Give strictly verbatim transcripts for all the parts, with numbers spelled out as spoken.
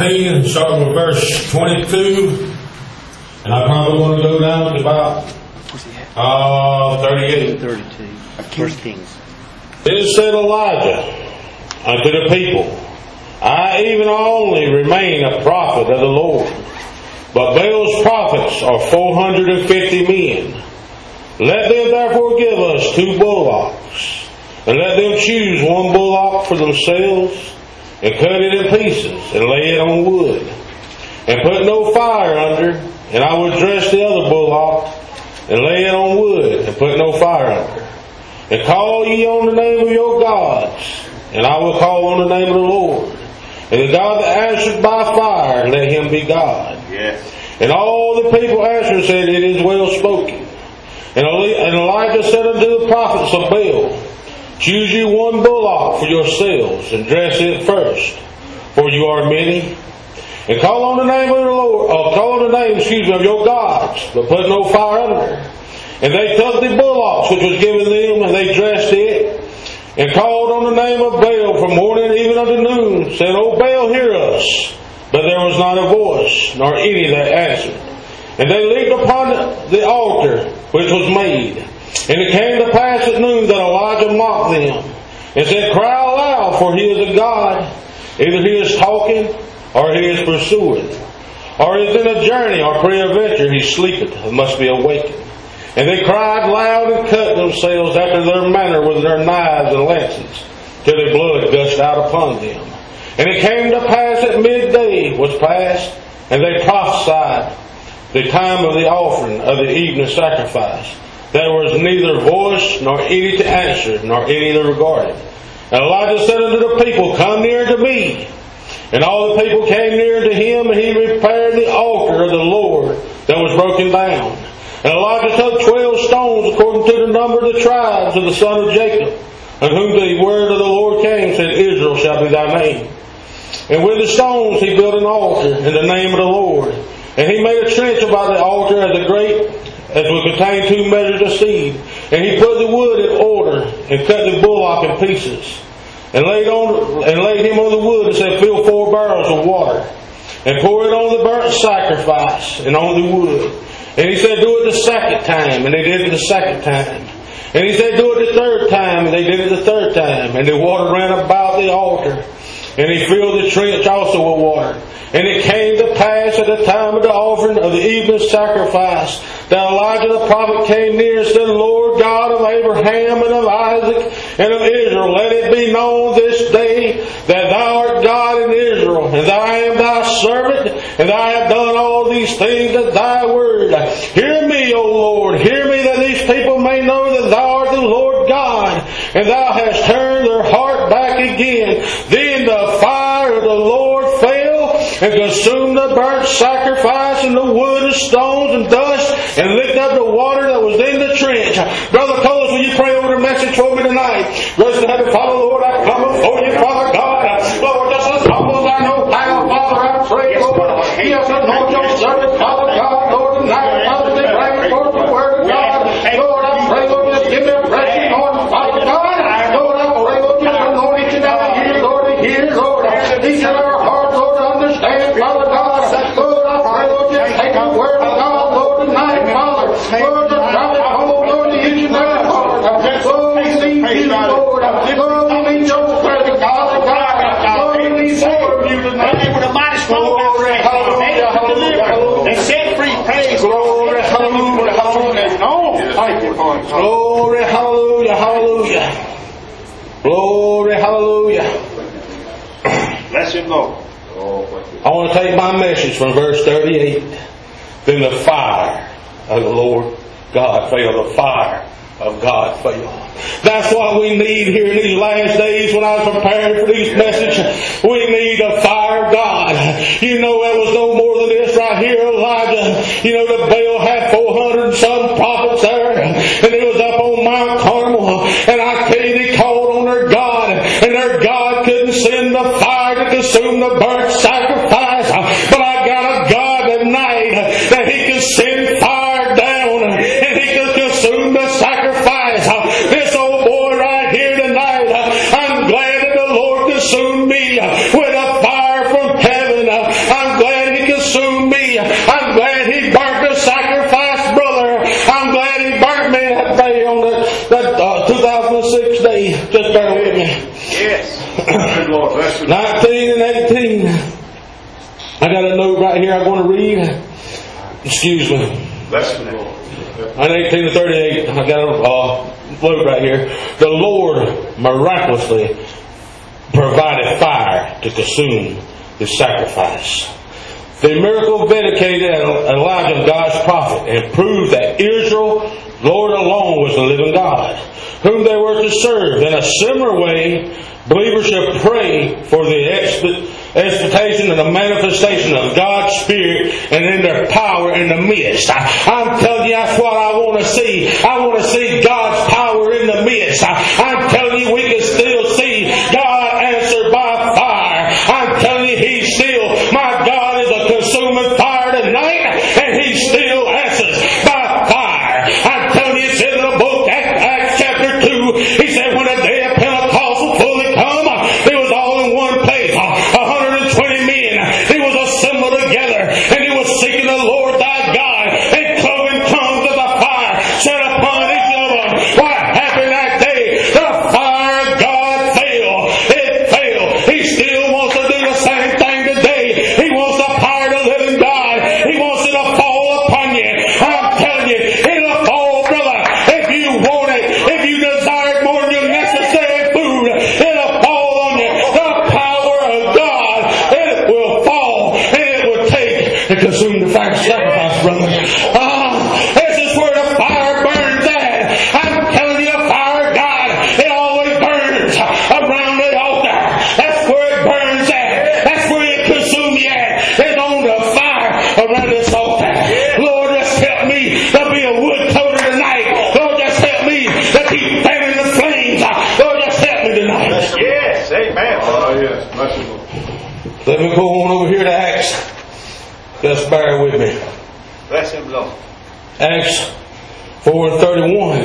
nineteen, starting with verse twenty-two, and I probably want to go down to about uh, thirty-eight. thirty-two. First Kings. Then said Elijah unto the people, I even only remain a prophet of the Lord, but Baal's prophets are four hundred and fifty men. Let them therefore give us two bullocks, and let them choose one bullock for themselves, and cut it in pieces, and lay it on wood, and put no fire under, and I will dress the other bullock, and lay it on wood, and put no fire under. And call ye on the name of your gods, and I will call on the name of the Lord. And the God that answered by fire, let him be God. Yes. And all the people answered and said, It is well spoken. And Elijah said unto the prophets of Baal, Choose you one bullock for yourselves, and dress it first, for you are many. And call on the name of the Lord, or call on the name, excuse me, of your gods, but put no fire under. And they took the bullocks which was given them, and they dressed it, and called on the name of Baal from morning even unto noon, saying, O Baal, hear us. But there was not a voice, nor any that answered. And they leaped upon the altar which was made. And it came to pass at noon that Elijah mocked them, and said, Cry aloud, for he is a God. Either he is talking, or he is pursuing, or is in a journey, or peradventure he sleepeth, and must be awakened. And they cried loud and cut themselves after their manner with their knives and lances, till their blood gushed out upon them. And it came to pass at midday was past, and they prophesied the time of the offering of the evening sacrifice. There was neither voice, nor any to answer, nor any to regard it. And Elijah said unto the people, Come near to me. And all the people came near to him, and he repaired the altar of the Lord that was broken down. And Elijah took twelve stones according to the number of the tribes of the son of Jacob, on whom the word of the Lord came, said, Israel shall be thy name. And with the stones he built an altar in the name of the Lord. And he made a trench about the altar as a great as would contain two measures of seed. And he put the wood in order, and cut the bullock in pieces, and laid on and laid him on the wood, and said, Fill four barrels of water, and pour it on the burnt sacrifice, and on the wood. And he said, Do it the second time. And they did it the second time. And he said, Do it the third time. And they did it the third time. And the water ran about the altar. And he filled the trench also with water. And it came to pass at the time of the offering of the evening sacrifice, that Elijah the prophet came near and said, Lord God of Abraham and of Isaac and of Israel, let it be known this day that thou art God in Israel, and that I am thy servant, and that I have done all these things at thy word. Hear me, O Lord, hear me, that these people may know that thou art the Lord God, and thou hast turned their heart back again. Then the fire of the Lord fell, and consumed the burnt sacrifice, and the wood and stones and dust, and licked up the water that was in the trench. Brother Coles, will you pray over the message for me tonight? Gracious and Heavenly Father, Lord, I come before you, Father God. Lord, just as humble as I know how, Father, I pray, Lord, yes, anoint your servant, Father God, Lord, tonight, Father, they bring forth the word of God. Lord, I pray, Lord, just give me a blessing, Lord, Father God. Lord, I pray, Lord, just anoint each and every ear, Lord, to hear, Lord, each and every heart, Lord, to understand, Father God. Lord, I pray, Lord, just take the word of God, Lord, tonight, Father. Lord, just drop it home, Lord, to each and every heart. Lord, we need you, Lord. Lord, we need your presence, Father God. Lord, we need more of you tonight. With a mighty strong Glory, hallelujah, hallelujah. and set free, praise Glory, hallelujah, hallelujah. No, thank you, Lord. Glory, hallelujah, hallelujah. Glory, hallelujah. Bless him, Lord. I want to take my message from verse thirty-eight. Then the fire of the Lord God fell. The fire of God fell. That's what we need here in these last days when I was preparing for these messages. We need a fire of God. You know, there was no more than this right here, Elijah. You know, the Baal had four hundred and some prophets there, and it was up on Mount Carmel. And I tell you, they called on their God, and their God couldn't send the fire to consume the burnt sacrifice. But I got a God tonight that He can send fire down, and He can consume the sacrifice. This old boy right here tonight, I'm glad that the Lord consumed me with a fire from heaven. nineteen and eighteen. I got a note right here I'm going to read. Excuse me. Bless the Lord. On eighteen to thirty-eight, I got a uh, note right here. The Lord miraculously provided fire to consume the sacrifice. The miracle vindicated Elijah, God's prophet, and proved that Israel, Lord alone, was the living God, whom they were to serve. In a similar way, believers should pray for the expectation and the manifestation of God's Spirit and in their power in the midst. I, I'm telling you, that's what I want to see. I want to see God's power in the midst. I, I'm telling you, we can still see God answer by fire. I'm telling you, He's still, my God is a consuming fire tonight, and He still answers by fire. I'm telling you, it's in the book, Acts, Acts chapter two. He said, when the day of Pentecost was fully come, it was all in one place. one hundred twenty men. He was assembled together, and he was seeking the Lord thy God, and cloven tongues of the fire set upon each of them. What happened that day? The fire of God fell. It fell. He still wants to do the same thing today. He wants the power of the living God. He wants it to fall upon you. I'm telling you, it'll fall, brother. If you want it, if you desire it more than your necessary food, it'll fall on you. The power of God, it will fall, and it will take and consume the fire sacrifice, brother. Ah, this is where the fire burns at. I'm telling you, the fire of God, it always burns around the altar. That's where it burns at. That's where it consumes you at. It's on the fire around this altar. Lord, just help me to be a wood toter tonight. Lord, just help me to keep fanning the flames. Lord, just help me tonight. Yes, amen. Oh, yes. Bless you, Lord. Let me go on over here to Acts. Just bear with me. Bless him, Lord. Acts four and thirty-one.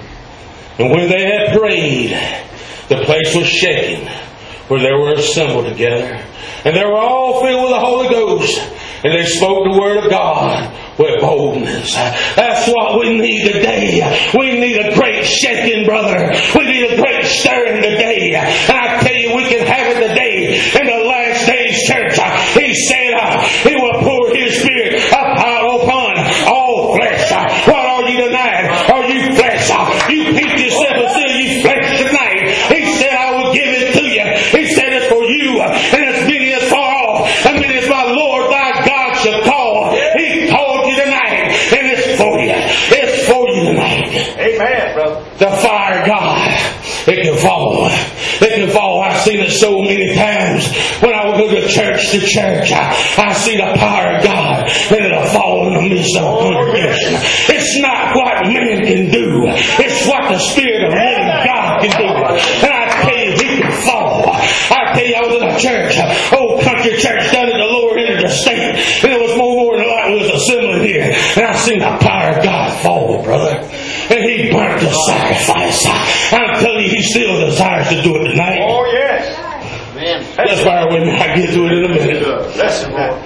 And when they had prayed, the place was shaken, where they were assembled together. And they were all filled with the Holy Ghost. And they spoke the word of God with boldness. That's what we need today. We need a great shaking, brother. We need a great stirring today. And I tell you, we can have it today in the last days church. He said uh, He will pour His Spirit out upon all flesh. What are you tonight? Are you flesh? You peep yourself and say you flesh tonight. He said, I will give it to you. He said it's for you. And as many as far off, as many as my Lord thy God shall call. He called you tonight. And it's for you. It's for you tonight. Amen, brother. The fire of God, it can fall. It can fall. I've seen it so many times. When I would go to church to church, I, I see the power of God, and it'll fall in the midst of a congregation. It's not what man can do. It's what the Spirit of the living God can do. And I tell you, He can fall. I tell you, I was in a church, old country church down at the lower end of the state, and it was more more than like we was assembling here. And I seen the power of God fall, brother. And He burnt the sacrifice. I'm telling you, He still desires to do it tonight. Oh, yes. Amen. Let's bear with me. I'll get to it in a minute. Bless him, Lord.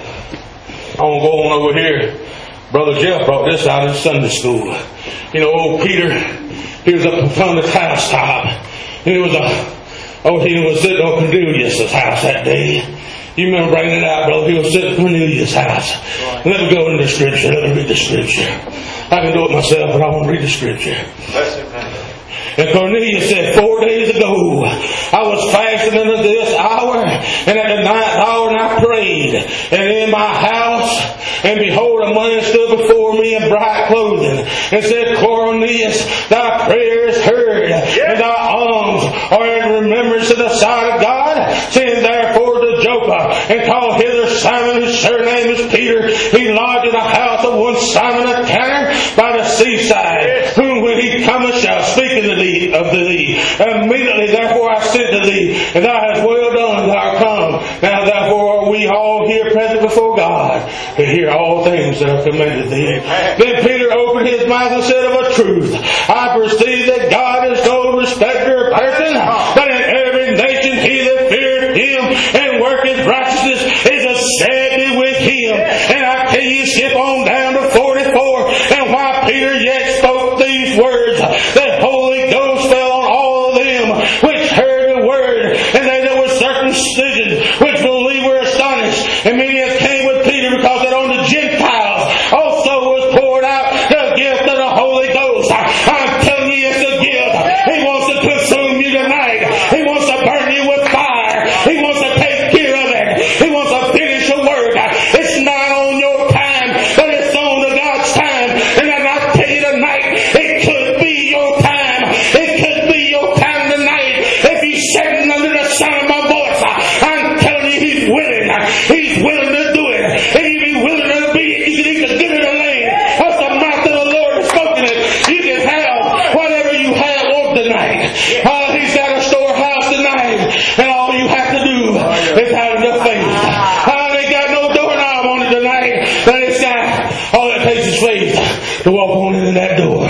I want to go on over here. Brother Jeff brought this out in Sunday school. You know, old Peter, he was up upon the housetop. And it was a, oh, he was sitting on Cornelius' house that day. You remember bringing it out, brother? He was sitting at Cornelius' house. Let me go into the scripture. Let me read the scripture. I can do it myself, but I want to read the scripture. Bless him, man. And Cornelius said, four days ago, I was fasting unto this hour, and at the ninth hour, and I prayed, and in my house, and behold, a man stood before me in bright clothing, and said, Cornelius, thy prayer is heard, and thy alms are in remembrance of the sight of God. Send therefore to Joppa, and call hither Simon, whose surname is Peter. He lodged in the house of one Simon a tanner by the seaside, whom when he cometh shall speak unto thee of thee. Immediately therefore I sent to thee, and thou hast well done, thou art come. Now therefore are we all here present before God to hear all things that are commanded thee. Then Peter opened his mouth and said, of a truth, I perceive that God is no respecter of person, but in every nation he that feareth him and worketh righteousness is accepted with him. And I tell you, skip on down to forty-four, and while Peter yet spoke these words, the Holy Ghost fell on all of them which heard the word, and they that were circumcision to walk on into that door.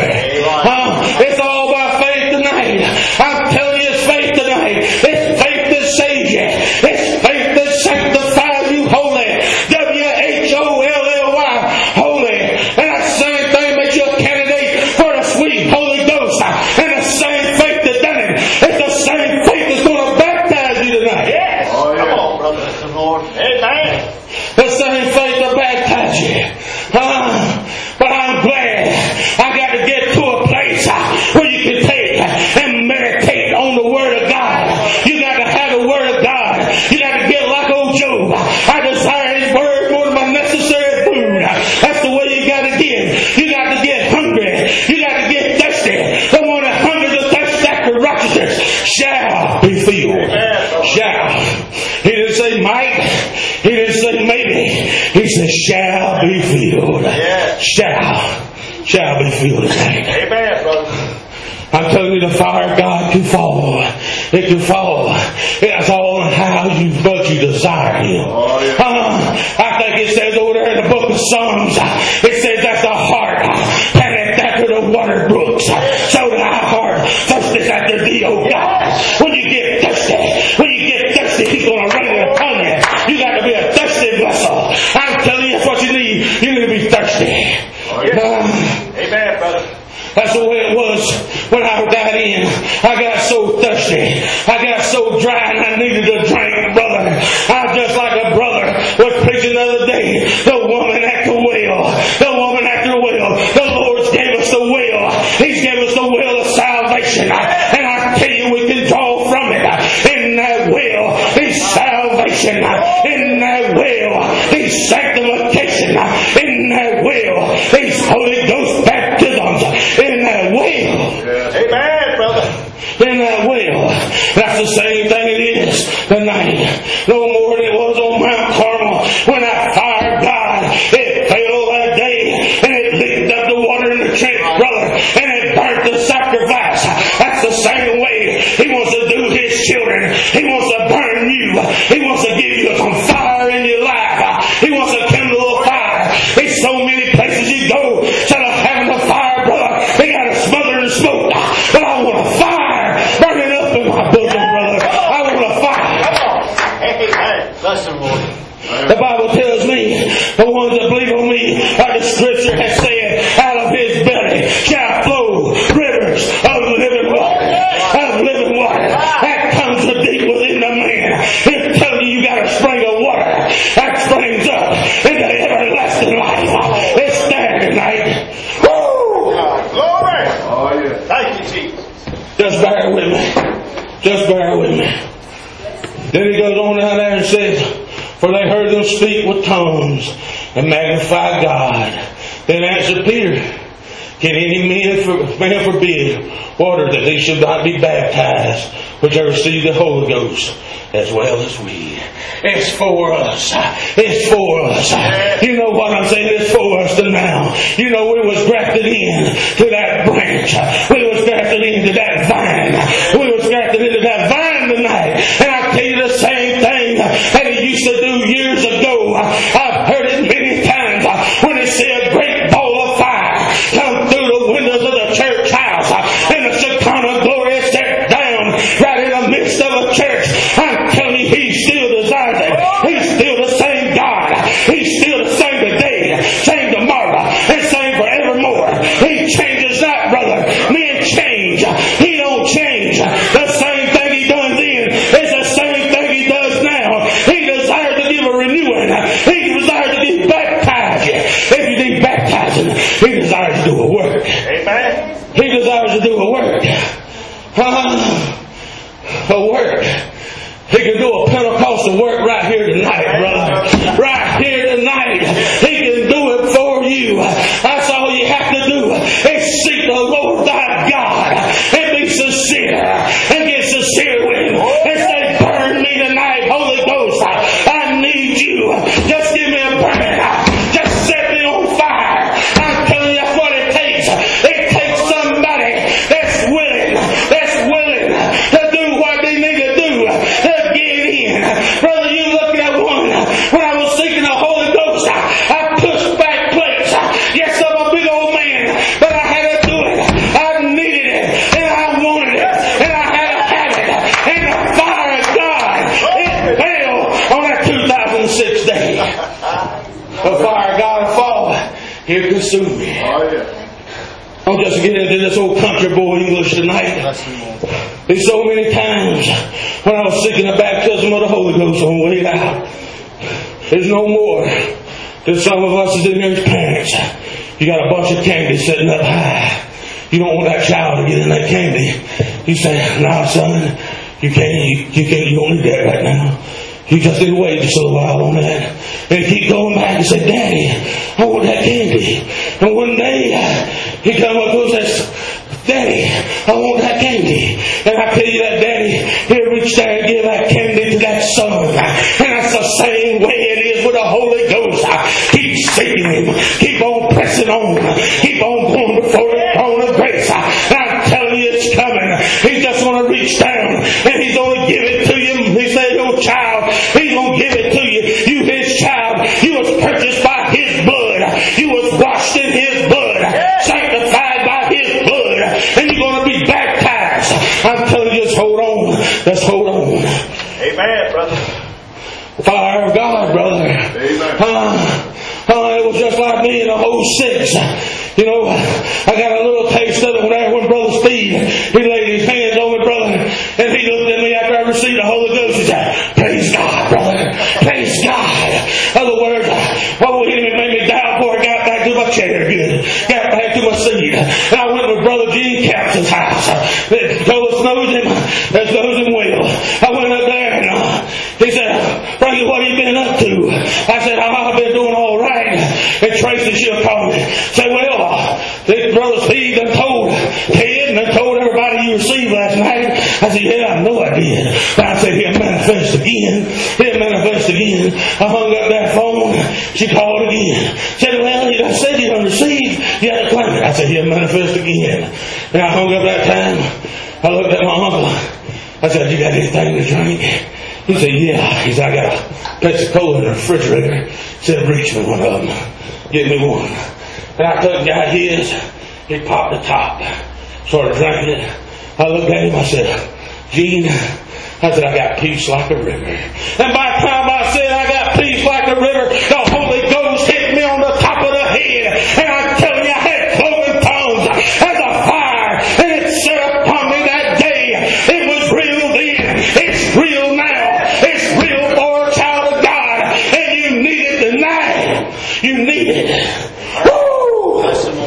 Uh, it's all by faith tonight. I'm telling you, it's faith tonight. It's faith that saves you. It's faith that sanctifies you holy. W H O L L Y. Holy. And that same thing makes you a candidate for the sweet Holy Ghost. And the same faith that done it. It's the same faith that's going to baptize you tonight. Yes. Oh, yeah. Come on, brother. Come on. Amen. The same faith to baptize you. Uh, but I'm glad I got to get to a place uh, where you can take and meditate on the Word of God. You got to have the Word of God. You got to get like old Job. I desire His Word more than my necessary food. That's the way you got to get. You got to get hungry. You got to get thirsty. The one that hungers and thirsts after righteousness shall be filled. Shall. He didn't say might. He didn't say maybe. He said shall be filled. Yes. Shall. Shall be filled tonight. Amen, brother. I'm telling you, the fire of God can fall. It can fall. It's all on how you, much you desire Him. Oh, yeah. uh, I think it says over there in the book of Psalms, it says that the heart panteth after the water brooks. So that our heart thirsteth after Thee, O God. When you get thirsty, when you get thirsty, He's going to rain it upon you. You got to be a thirsty vessel. I'm telling you, that's what you need. You need to be thirsty. Oh, yeah. Uh, Amen, brother. That's the way it was when I got in. I got so thirsty. I got so dry and I needed a drink, brother. I just like a brother was preaching the other day. The woman at the well. The woman at the well. The Lord's gave us the well. He's gave us the well of salvation. And I tell you, we can draw from it. In that well is salvation. In that well is sanctification. In that well is Holy Ghost baptisms. In that well. Amen, brother. In that well. That's the same thing it is tonight. No more than it was on Mount Carmel when that fire of God, it fell that day and it licked up the water in the trench, brother, and it burnt the sacrifice. That's the same way He wants to do His children. He wants to burn you. He wants to give you some fire in your life. He wants to kindle a fire. There's so many places you go instead of having the fire, brother. They got to smother and smoke. But I want a fire burning up in my bosom, brother. I want a fire. Amen. Bless Him, Lord. The Bible tells me, the ones that believe on me, like the Scripture has said, out of His belly shall flow rivers of living water. Of living water. That comes from deep within the man. It's telling you you got a spring of water that springs up into everlasting life. It's there tonight. Woo! Glory. Oh, yeah. Thank you, Jesus. Just bear with me. Just bear with me. Then he goes on down there and says, for they heard them speak with tongues and magnify God. Then answered Peter, can any man, for, man forbid water that they should not be baptized, which have received the Holy Ghost, as well as we? It's for us. It's for us. You know what I'm saying? It's for us now. You know, we was grafted in to that branch. We was grafted into that vine. We was grafted into that vine tonight. And I tell you the same thing that it used to do years ago. I've heard it many times when it said a great ball of fire come through the windows of the church house and the Shekinah glory set down right in the midst of a church. I'm telling you, He still desires it. He's still the same God. He's still the same today, same tomorrow, and same forevermore. He changes not, brother. Men change. He don't change. The same thing He done then is the same thing He does now. He desires to give a renewing. He desires to be baptized. If you need baptizing, He desires to do a work. Amen. He desires to do a work. Uh, a work. He can do a Pentecostal work right here tonight, brother. Right here tonight. He can do it for you. That's all you have to do is seek the Lord thy God and be sincere and get sincere with Him and say, burn me tonight, Holy Ghost. I need you. Just give me a burn. Just set me on fire. I'm telling you, that's what it takes. It takes somebody that's willing, that's willing to do what they need to do. To get in. Brother, you look at one. When I was seeking The fire of God will fall. He'll consume me. Oh, yeah. I'm just getting into this old country boy English tonight. There's so many times when I was seeking the baptism of the Holy Ghost on the way out. There's no more. There's some of us as in their parents. You got a bunch of candy sitting up high. You don't want that child to get in that candy. You say, "No, son, you can't. You, you can't. You don't need that right now. You just need to wait just a little while on that." And he keep going back and say, "Daddy, I want that candy." And one day he come up to us and says, "Daddy, I want that candy." And I tell you that daddy, he'll reach there and give that candy to that son. And that's the same way it is with the Holy Ghost. Keep seeking him. Keep on pressing on. Keep on going before the throne of grace. And I'm telling you it's coming. He's just going to reach down and he's going to give it to you. He said, "Your child, he's going to give it to you. You his child. You was purchased by his blood. You was washed in his blood. Sanctified by his blood. And you're going to be baptized." I'm telling you, just hold on. Just hold on. Amen, brother. Fire of God, brother. Amen. Uh, uh, it was just like me in the whole six. You know, I got a little taste of it when, when Brother Steve, he laid his hands on me, brother, and he looked at me after I received the Holy Ghost. He said, "Praise God, brother. Praise God." In other words, what would he made me die before I got back to my chair good? Got back to my seat. And I went with Brother Gene Captain's house. Those knows him, that knows him well. I went up there and uh, he said, "Frankie, what have you been up to?" I said, "Oh, I've been doing all right." And Tracy, she'll call me. Say, "Well, this Brother Steve done told Ted and done told everybody you received last night." I said, "Yeah, I know I did." But I said, "He'll manifest again. He'll manifest again." I hung up that phone. She called again. Said, "Well, you done said you done received. You had to claim it." I said, "He'll manifest again." And I hung up that time. I looked at my uncle. I said, "You got anything to drink?" He said, "Yeah." He said, "I got a Pepsi Cola in the refrigerator." He said, "Reach me one of them. Get me one." And I took got his. He popped the top. Started drinking it. I looked at him. I said, "Gene," I said, "I got peace like a river." And by the time I said I got peace like a river, the Holy Ghost hit me on the top of the head. And I'm telling you, I had cloven tongues as a fire. And it set upon me that day. It was real then. It's real now. It's real for a child of God. And you need it tonight. You need it. Woo!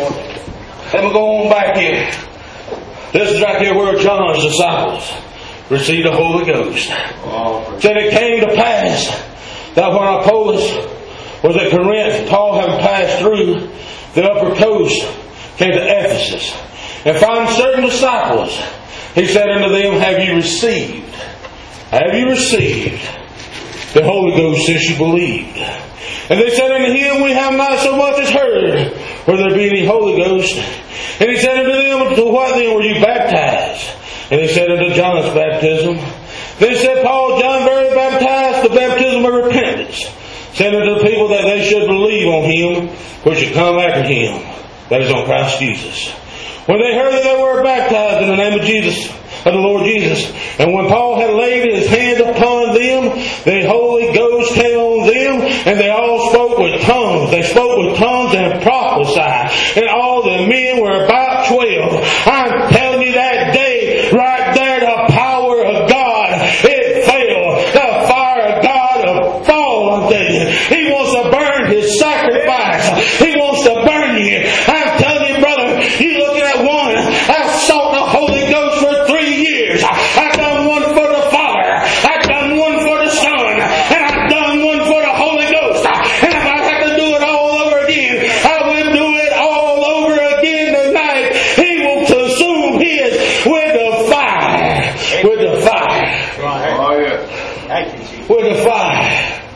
Let me go on back here. This is right here where John's disciples received the Holy Ghost. Oh, said it came to pass that when Apollos was at Corinth, Paul having passed through the upper coast, came to Ephesus, and found certain disciples. He said unto them, "Have you received? Have you received the Holy Ghost since you believed?" And they said unto him, "We have not so much as heard whether there be any Holy Ghost." And he said unto them, "To what then were you baptized?" And he said, "Unto John's baptism." Then said Paul, "John verily baptized the baptism of repentance, saying unto the people that they should believe on him which should come after him, that is on Christ Jesus." When they heard that they were baptized in the name of Jesus, of the Lord Jesus, and when Paul had laid his hand upon them, the Holy Ghost came on them, and they all spoke with tongues. They spoke with tongues and prophesied. And all the men were about twelve. I'm telling you, that day, right there, the power of God, it fell. The fire of God will fall, I'm telling you. He wants to burn his sacrifice. He wants to burn you. I'm telling you, brother, you looking at one. I sought the Holy Ghost for three years. I've done one for the Father. I've done one for the Son. And I've done one for the Holy Ghost. And if I have to do it all over again, I will do it all over again tonight. He will consume his with the fire. With the fire. Oh, yeah. Thank you, Jesus. With the fire.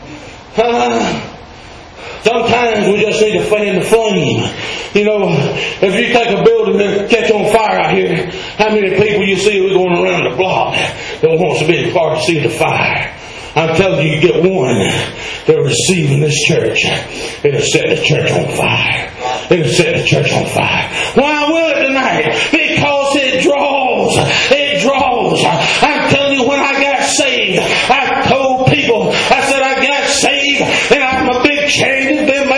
Uh, sometimes we just need to fan the flame. You know, if you take a building and catch on fire out here, how many people you see going around the block that wants to be a part to see the fire? I'm telling you, you get one that receive in this church, it'll set the church on fire. It'll set the church on fire. Why will it tonight? Because it draws. It draws. I'm telling you, when I got saved, I told people, I said I got saved, and I'm a big change has been made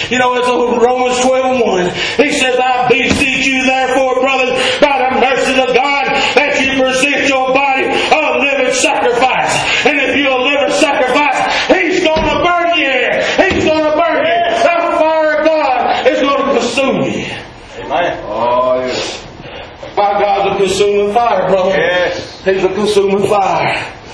You know, it's Romans twelve one. He says, I beseech you therefore, brothers, by the mercies of God, that you present your body a living sacrifice. And if you're a living sacrifice, He's going to burn you. He's going to burn you. The fire of God is going to consume you. Amen. Oh, yes. My God's a consuming fire, brother. Yes. He's a consuming fire.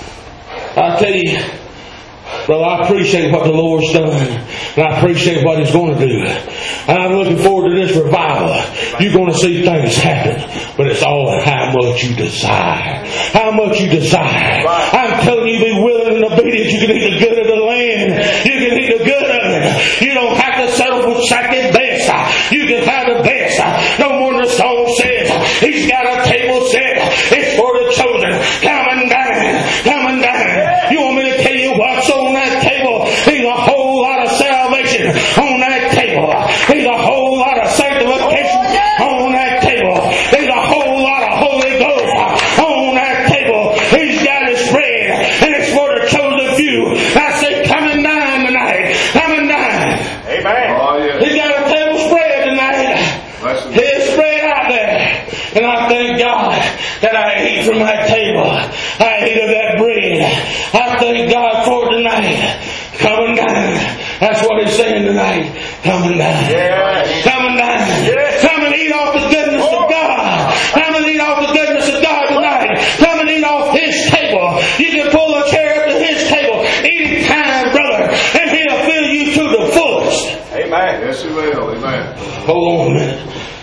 I tell you, brother, I appreciate what the Lord's done. And I appreciate what He's going to do. And I'm looking forward to this revival. You're going to see things happen. But it's all in how much you desire. How much you desire. I'm telling you, be willing and obedient. You can eat the good of the land. You can eat the good of it. You don't have to settle for second best. You can have the best. No more than the song says. He's got a table set. It's for the chosen. Come and dine. Come and dine. You want me to tell you what's on that table? There's a whole lot of salvation on that table. There's a whole lot of sanctification on that table. There's a whole lot of Holy Ghost on that table. He's got it spread, and it's for the chosen few. I say, come and dine tonight. Come and dine. Amen. Oh, yeah. He's got a table spread tonight. It's spread out there. And I thank God that I ate from that table. I ate of that bread. I thank God for it tonight. Come and dine. That's what He's saying tonight. Come and dine. Yes. Come and dine. Yes. Come and eat off the goodness of God. Come and eat off the goodness of God tonight. Come and eat off His table. You can pull a chair up to His table any time, brother, and He'll fill you to the fullest. Amen. Yes, He will. Amen. Hold on a minute.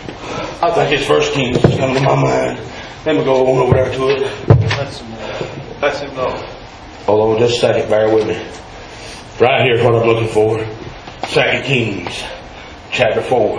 I think it's First Kings is coming to my mind. Let me go on over there to it. Let's Let's Him know. Hold on just a second. Bear with me. Right here's what I'm looking for. Second Kings, chapter four.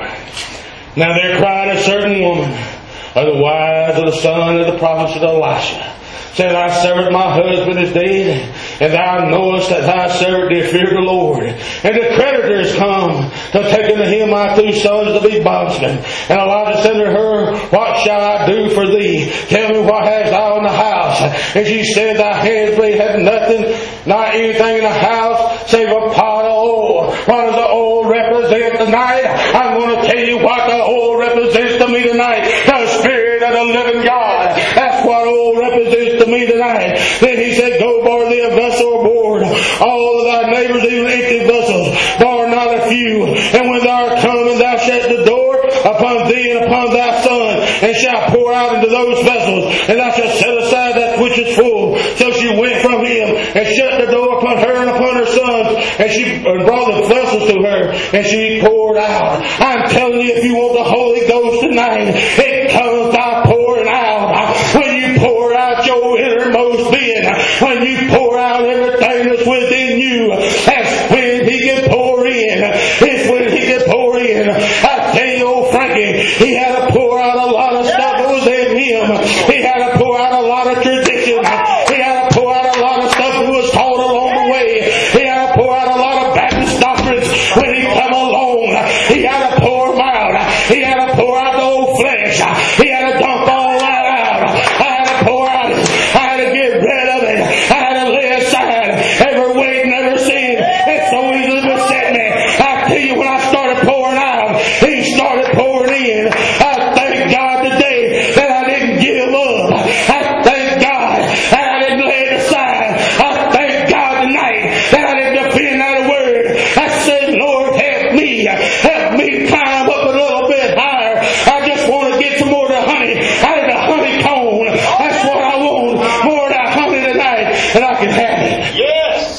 Now there cried a certain woman of the wives of the son of the prophets of Elisha, said, Thy servant my husband is dead, and thou knowest that thy servant did fear the Lord. And the creditors come to take unto him my two sons to be bondsmen. And Elijah said to her, What shall I do for thee? Tell me, what hast thou in the house? And she said, Thy handmaid hath nothing, not anything in the house, save a pot of oil. What does the oil represent tonight? I'm going to tell you what the oil represents to me tonight. The Spirit of the living God. That's what oil represents to me tonight. Then he said, Go borrow thee a vessel of board, all of thy neighbors, even empty vessels, borrow not a few. And when thou art come, and thou shut the door upon thee and upon thy son, and shalt pour out into those vessels, and thou shalt set aside that which is full. So she went from him, and shut the door upon her and upon her sons, and she brought the vessels to her, and she poured out. I'm telling you, if you want the Holy Ghost tonight, it comes by pouring out. When you pour out your innermost being, when you pour out everything that's within you, that's when He can pour in. It's when He can pour in. I tell you, old Frankie, he had to pour out a lot of stuff that was in him. He had to pour out a lot of tradition. He had to pour out a lot of stuff that was taught along the way. He had to pour out a lot of Baptist doctrines when he come along. He had to pour them out. He had to pour out the old flesh. He had to dump all that out. I had to pour out it. I had to get rid of it. I had to lay aside every weight and every sin. It's so easily beset me. I tell you, when I started pouring out, He started pouring in. I thank God today that I didn't give up. I thank God that I didn't lay it aside. I thank God tonight that I didn't defend that word. I said, Lord, help me. Help me climb up a little bit higher. I just want to get some more of the honey out of the honeycomb. That's what I want. More of that honey tonight, and I can have it. Yes.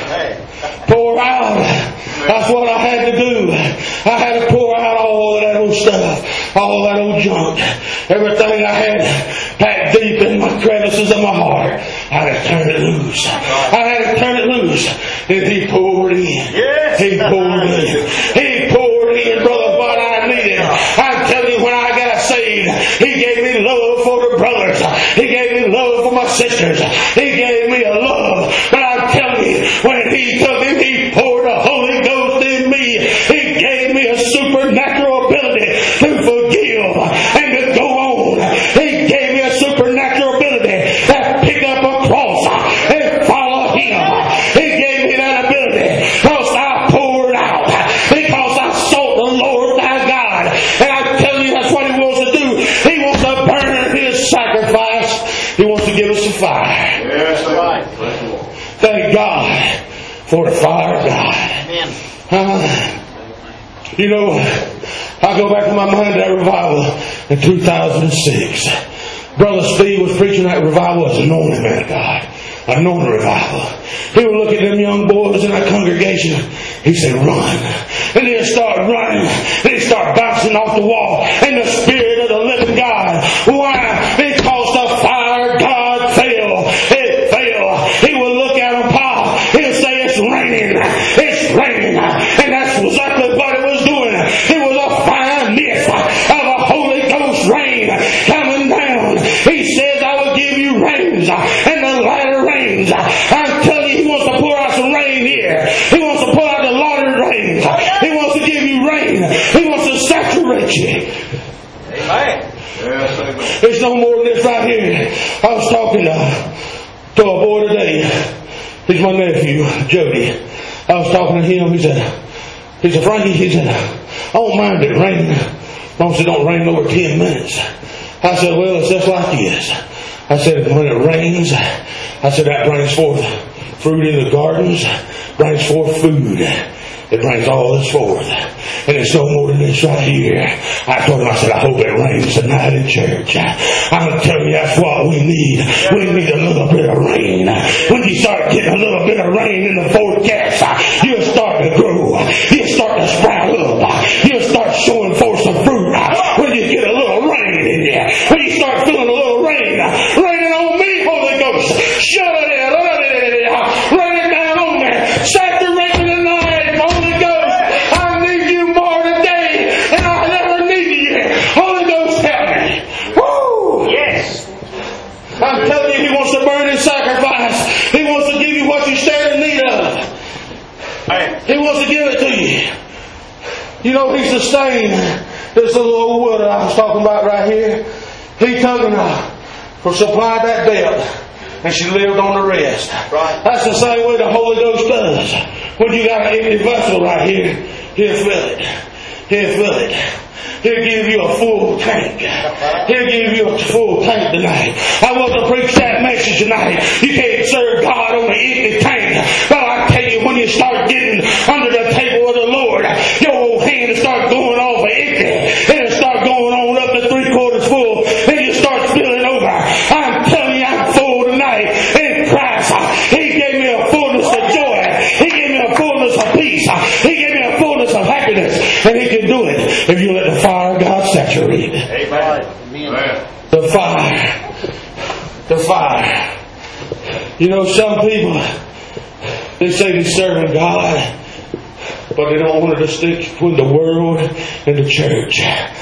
Pour out. That's what I had to do. I had to pour out all of that old stuff, all that old junk, everything I had packed deep in my crevices of my heart. I had to turn it loose. I had to turn it loose. And He poured in. Yes. He poured in. He poured in, brother, what I needed. I'm telling you, when I got saved, He gave me love for the brothers. He gave me love for my sisters. He gave me a love. But I'm telling you, when He took Him, He poured the Holy Ghost in me. He gave me a supernatural ability to forgive and to go on. He gave me a supernatural ability to pick up a cross and follow Him. He gave me that ability because I poured out, because I thank God for the fire of God. Amen. Uh, you know, I go back to my mind that revival in two thousand six. Brother Steve was preaching that revival as an anointed man of God. Anointed revival. He would look at them young boys in that congregation. He said, run. And they'd start running. They'd start bouncing off the wall in the Spirit of the living God. Why? Because the fire of God fell. It fell. He would look at them, Paul. He would say, it's raining. It's raining. And that's exactly what it was doing. It was a fine mist of a Holy Ghost rain coming down. He says, I will give you rains and the latter rains. I'm telling you, He wants to pour out some rain here. He wants to pour out the latter rains. He wants to give you rain. He wants to saturate you. Amen. Yes, amen. There's no more than this right here. I was talking to, to a boy today. He's my nephew, Jody. I was talking to him. He said, he said, Frankie, he said, I don't mind it raining. As long as it don't rain over ten minutes. I said, well, it's just like this. I said, when it rains, I said, that brings forth fruit in the gardens, brings forth food. It brings all this forth. And it's no more than this right here. I told him, I said, I hope it rains tonight in church. I'm telling you, that's what we need. We need a little bit of rain. When you start getting a little bit of rain in the forecast, you'll start to grow. You'll start to sprout up. You'll start showing forth some fruit. When you get a little rain in you. When you start feeling a little rain. Raining on me, Holy Ghost. Shut it in. Rain it down on me. Saturate me tonight, Holy Ghost. I need you more today than I never needed you. Holy Ghost, help me. Woo! Yes. I'm telling you, He wants to burn His sacrifice. He wants to give you what you stand in need of. He wants to give it to you. You know, He sustained this little old wood that I was talking about right here. He took her for supplied that debt. And she lived on the rest. Right. That's the same way the Holy Ghost does. When you got an empty vessel right here, He'll fill it. He'll fill it. He'll give you a full tank. He'll give you a full tank tonight. I want to preach that message tonight. You can't serve God on an empty tank. But I tell you, when you start getting under the table of the Lord, your old hand will start going off empty. It'll start going on up to three quarters full. Then you start spilling over. I'm telling you, I'm full tonight in Christ. He gave me a fullness of joy. He gave me a fullness of peace. He gave me a fullness of happiness. And He can do it if you let the fire of God saturate. Amen. Amen. The fire. The fire. You know, some people, they say they're serving God, but they don't want to distinction between the world and the church.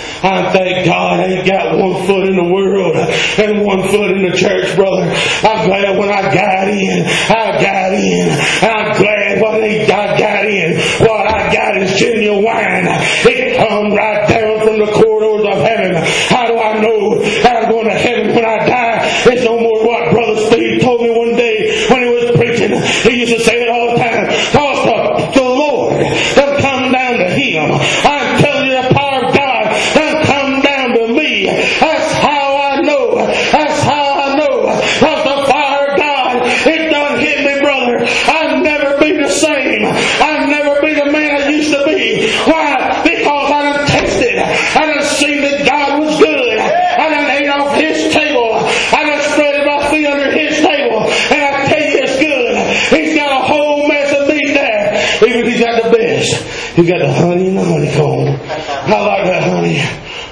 I thank God I ain't got one foot in the world and one foot in the church, brother. I'm glad when I got in, I got in. I'm glad when I got in. What I got is genuine. It come right down from the corridors of heaven. How do I know that I'm going to heaven when I die? It's no more what Brother Steve told me one day when he was preaching. He used to say it all the time. Cause the, the Lord doesn't come down to Him. I'm telling you, the power of God doesn't come down to me. That's how I know. That's how I know. Because the fire of God, it done hit me, brother. I'll never be the same. I'll never be the man I used to be. Why? Because I done tasted. I done seen that God was good. I done ate off His table. I done spread my feet under His table. And I tell you, it's good. He's got a whole mess of meat there. Even if He's got the best. He's got the honey and the honeycomb. I like that honey.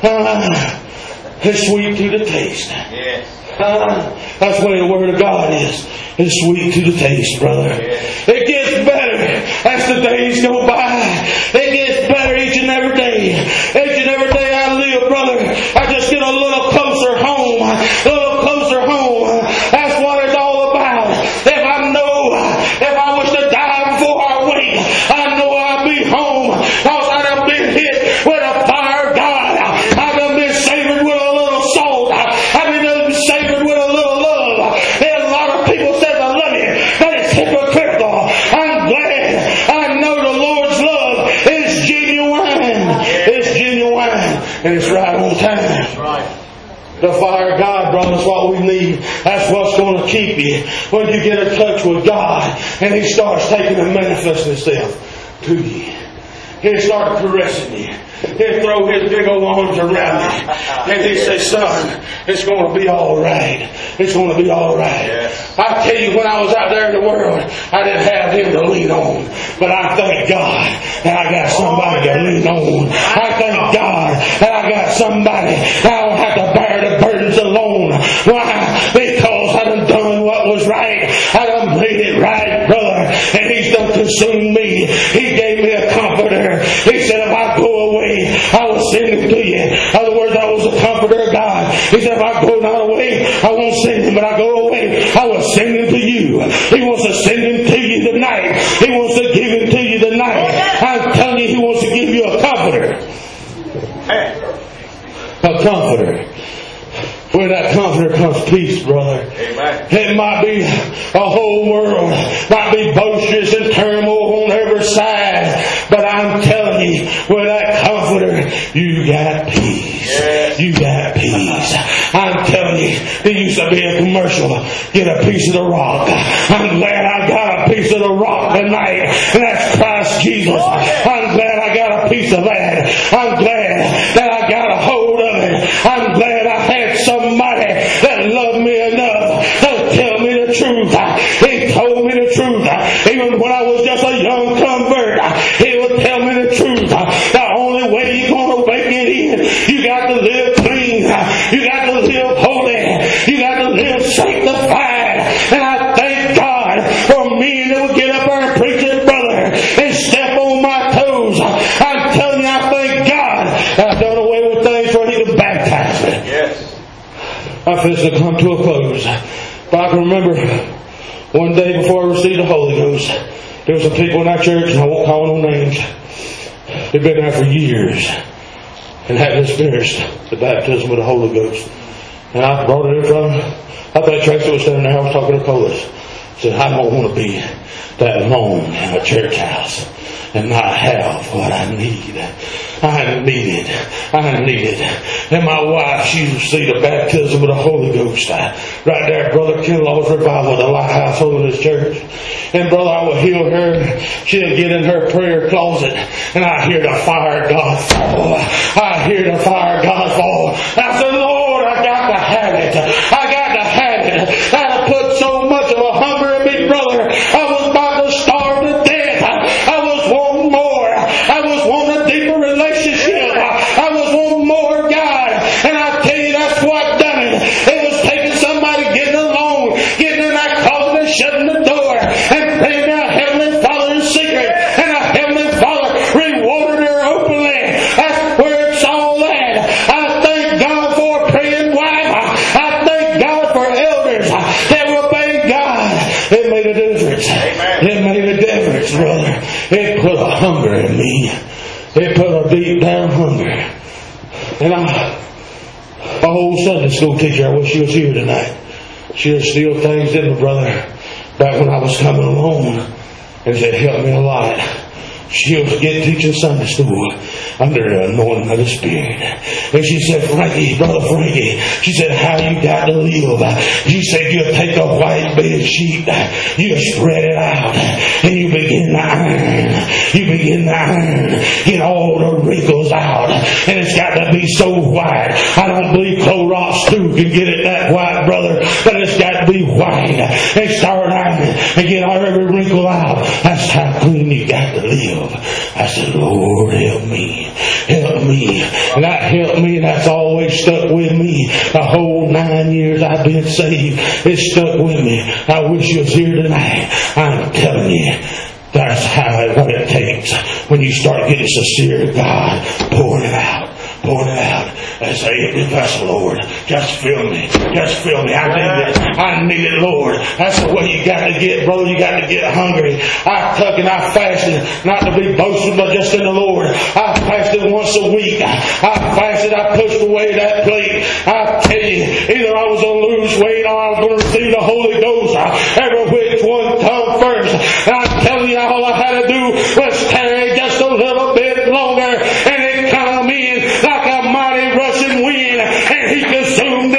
Uh, it's sweet to the taste. Yes. Uh, that's the way the Word of God is. It's sweet to the taste, brother. It gets better as the days go by. It gets better each and every day. Each and every day I live, brother, I just get a little closer home. A little closer home. That's what it's all about. If I know, if I was to die before I wake, I know I'll be home. Because I'd have been hit with a fire of God. I've been savored with a little salt. I've been savored with a little love. There's a lot of people say I love you, but it's hypocritical. I'm glad I know the Lord's love is genuine. It's genuine. And it's right on time. Right. The fire of God, brother, is what we need. That's what's going to keep you. When you get in touch with God and He starts taking and manifesting Himself to you. He'll start caressing you. He'll throw His big old arms around you. And He'll say, son, it's going to be all right. It's going to be all right. Yes. I tell you, when I was out there in the world, I didn't have Him to lean on. But I thank God that I got somebody to lean on. I thank God that I got somebody that I don't have to bear the burdens alone. Why? Because I done done what was right. I done made it right, brother. And He's done consumed me. He gave me a comforter. He said, if I go away, I will send Him to you. In other words, I was the comforter of God. He said, if I go not away, I won't send Him. But I go away, I will send Him to you. He wants to send Him to you tonight. He wants to give Him to you tonight. I'm telling you, He wants to give you a comforter. A comforter. With that comforter comes peace, brother. Amen. It might be a whole world, might be boisterous and turmoil on every side, but I'm telling you, with that comforter, you got peace. Yes. You got peace. I'm telling you, there used to be a commercial, get a piece of the rock. I'm glad I got a piece of the rock tonight, and that's Christ Jesus. I'm glad I got a piece of that. I'm glad that I got a hold of it. I'm glad I had somebody that loved me enough to tell me the truth. He told me the truth. Even when I was just a young convert, He would tell me the truth. The only way you're going to make it in, you got to live clean. You got to live holy. You got to live sanctified. And I thank God for men that will get up there and preach it, brother, and step on my toes. I'm telling you, I thank God I've done away with things where He could baptize me. Yes. I finished to come to a close. But I can remember one day before I received the Holy Ghost, there were some people in our church, and I won't call no names. They've been there for years and hadn't experienced the baptism of the Holy Ghost. And I brought it in front of them. I thought Tracy was standing there. I was talking to Polis. I said, I don't want to be that alone in a church house and not have what I need. I need it. I need it. And my wife, she received the baptism of the Holy Ghost. Right there at Brother Kinlaw's revival at the Lighthouse Holiness Church. And brother, I would heal her. She'd get in her prayer closet, and I hear the fire of God fall. I hear the fire of God fall. I said, Lord, I got to have it. I got to have it. I put so much of a hunger in me, brother. I was about to starve to death. I was wanting more. I was wanting a deeper relationship. I was wanting more God. And I tell you, that's what done it. It was taking somebody getting alone, getting in that closet and shutting the door, and praying to our Heavenly Father in secret. And our Heavenly Father rewarded her openly. That's where it's all at. I thank God for a praying wife. I thank God for elders that will obey God. It made a difference. Amen. It made a difference, brother. It put a hunger in me. It put a deep down hunger. And I, my old Sunday school teacher, I wish she was here tonight. She instilled things in me, brother, back when I was coming along. And it helped me a lot. She was getting teaching Sunday school under the anointing of the Spirit. And she said, Frankie, Brother Frankie, she said, how you got to live? She said, you take a white bed sheet, you spread it out, and you begin to iron. You begin to iron, get all the wrinkles out, and it's got to be so white. I don't believe Clorox too can get it that white, brother, but it's got to be white. And start ironing and get every wrinkle out. That's how clean you got to live. I said, Lord, help me. Help me. And that helped me, and that's always stuck with me. The whole nine years I've been saved, it's stuck with me. I wish you was here tonight. I'm telling you, that's how what it takes when you start getting sincere to God. Pouring it out. Pouring it out. And say, empty vessel, Lord. Just fill me. Just fill me. I need it. I need it, Lord. That's the way you got to get, brother. You got to get hungry. I took and I fasted, not to be boasting, but just in the Lord. I fasted once a week. I fasted. I pushed away that plate. I tell you, either I was going to lose weight or I was going to receive the Holy Ghost. Every which one come first. And I'm telling you, all I had to do was tarry just a little bit longer, and it come in like a mighty rushing wind, and He consumed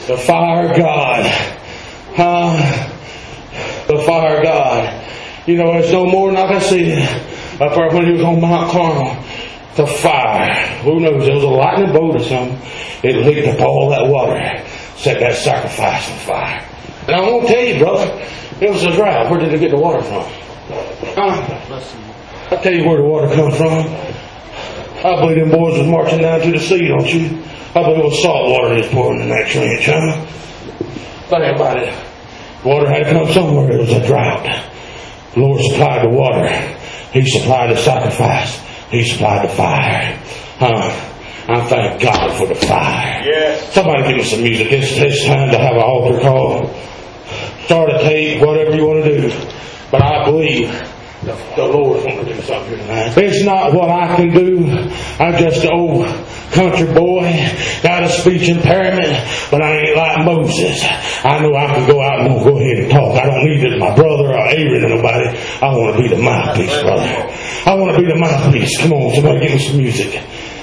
The fire of God. Huh? The fire of God. You know, it's no more than I can see it. Up there when he was on Mount Carmel. The fire. Who knows? It was a lightning bolt or something. It licked up all that water. Set that sacrifice on fire. And I won't tell you, brother, it was a drought. Where did they get the water from? Huh? I'll tell you where the water comes from. I believe them boys was marching down to the sea, don't you? I believe it was salt water that's pouring in that trench, huh? Think about it. Water had to come somewhere. It was a drought. The Lord supplied the water. He supplied the sacrifice. He supplied the fire. Huh? I thank God for the fire. Yes. Somebody give me some music. It's, it's time to have an altar call. Start a tape, whatever you want to do. But I believe the, the Lord's going to do something here tonight. It's not what I can do. I'm just an old country boy, got a speech impairment, but I ain't like Moses. I know I can go out and go ahead and talk. I don't need it, my brother or Aaron or nobody. I want to be the mouthpiece, brother. I want to be the mouthpiece. Come on, somebody give me some music.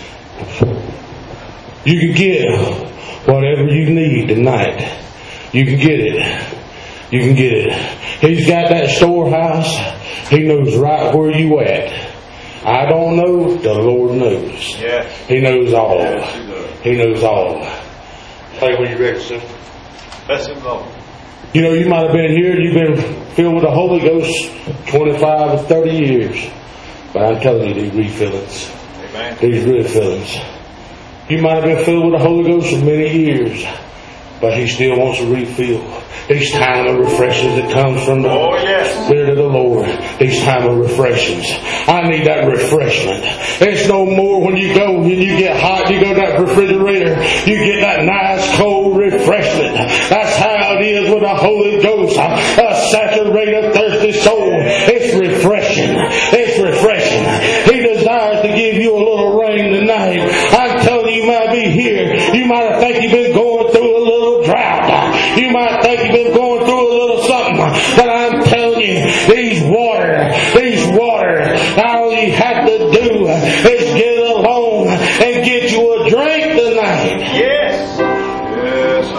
You can get whatever you need tonight. You can get it. You can get it. He's got that storehouse. He knows right where you at. I don't know. The Lord knows. Yeah. He knows all. Yes, he, he knows all. Hey, when you ready, sister? Bless him, Lord. You know, you might have been here. You've been filled with the Holy Ghost twenty-five or thirty years. But I'm telling you, these refillings. Amen. These refillings. You might have been filled with the Holy Ghost for many years, but He still wants to refill. These time of refreshings that comes from the oh, yes. Spirit of the Lord. These time of refreshings. I need that refreshment. It's no more when you go and you get hot, you go to that refrigerator, you get that nice cold refreshment. That's how it is with the Holy Ghost. A saturated, thirsty soul. It's refreshing. It's refreshing. He desires to give you a little rain tonight. I'm telling you, you might be here. You might think you've been going through a little drought. You might think you've been going through a little something. But I'm telling you, these water, these water, all you have to do is get along and get you a drink tonight. Yes. Yes.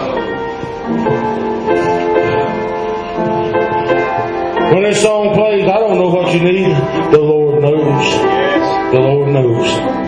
When this song plays, I don't know what you need. The Lord knows. Yes. The Lord knows.